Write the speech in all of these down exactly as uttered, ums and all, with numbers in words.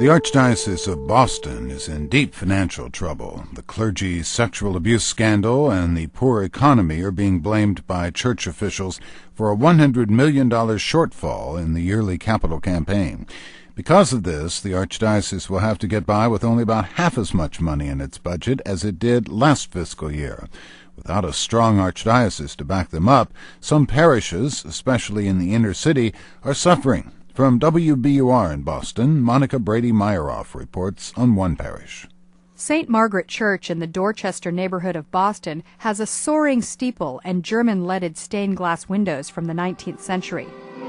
The Archdiocese of Boston is in deep financial trouble. The clergy's sexual abuse scandal and the poor economy are being blamed by church officials for a one hundred million dollars shortfall in the yearly capital campaign. Because of this, the Archdiocese will have to get by with only about half as much money in its budget as it did last fiscal year. Without a strong archdiocese to back them up, some parishes, especially in the inner city, are suffering. From W B U R in Boston, Monica Brady-Myeroff reports on one parish. Saint Margaret Church in the Dorchester neighborhood of Boston has a soaring steeple and German-leaded stained glass windows from the nineteenth century.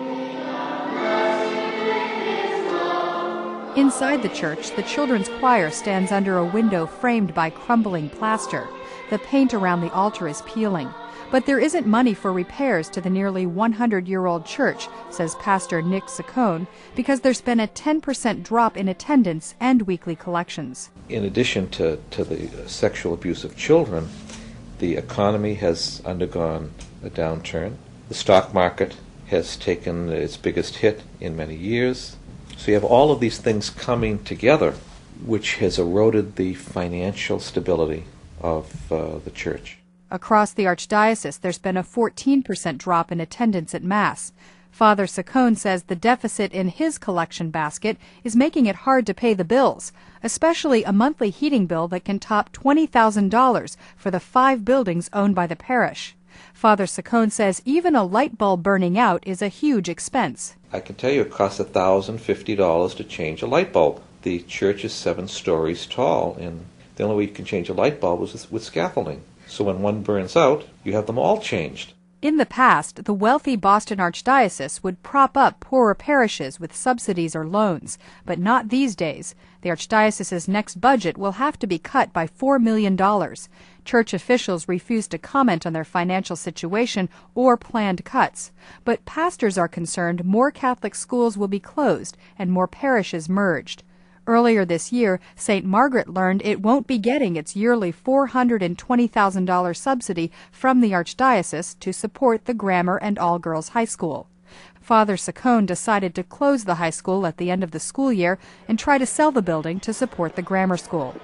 Inside the church, the children's choir stands under a window framed by crumbling plaster. The paint around the altar is peeling. But there isn't money for repairs to the nearly one hundred year old church, says Pastor Nick Saccone, because there's been a ten percent drop in attendance and weekly collections. In addition to, to the sexual abuse of children, the economy has undergone a downturn. The stock market has taken its biggest hit in many years. So you have all of these things coming together, which has eroded the financial stability of uh, the church. Across the Archdiocese, there's been a fourteen percent drop in attendance at Mass. Father Saccone says the deficit in his collection basket is making it hard to pay the bills, especially a monthly heating bill that can top twenty thousand dollars for the five buildings owned by the parish. Father Saccone says even a light bulb burning out is a huge expense. I can tell you it costs one thousand fifty dollars to change a light bulb. The church is seven stories tall, and the only way you can change a light bulb is with scaffolding. So when one burns out, you have them all changed. In the past, the wealthy Boston Archdiocese would prop up poorer parishes with subsidies or loans, but not these days. The Archdiocese's next budget will have to be cut by four million dollars. Church officials refuse to comment on their financial situation or planned cuts. But pastors are concerned more Catholic schools will be closed and more parishes merged. Earlier this year, Saint Margaret learned it won't be getting its yearly four hundred twenty thousand dollars subsidy from the Archdiocese to support the grammar and all-girls high school. Father Saccone decided to close the high school at the end of the school year and try to sell the building to support the grammar school.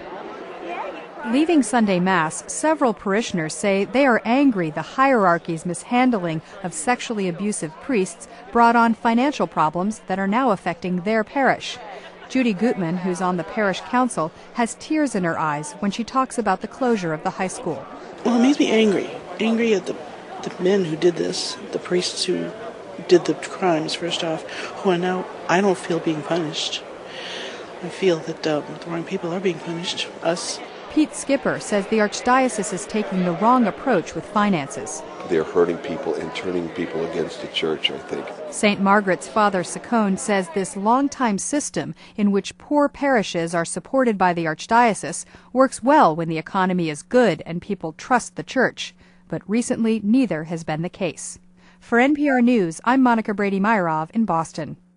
Leaving Sunday Mass, several parishioners say they are angry the hierarchy's mishandling of sexually abusive priests brought on financial problems that are now affecting their parish. Judy Gutman, who's on the parish council, has tears in her eyes when she talks about the closure of the high school. Well, it makes me angry. Angry at the, the men who did this, the priests who did the crimes, first off, who are now, I don't feel, being punished. I feel that um, the wrong people are being punished, us. Pete Skipper says the Archdiocese is taking the wrong approach with finances. They're hurting people and turning people against the church, I think. Saint Margaret's Father Saccone says this long-time system in which poor parishes are supported by the Archdiocese works well when the economy is good and people trust the church. But recently, neither has been the case. For N P R News, I'm Monica Brady-Myeroff in Boston.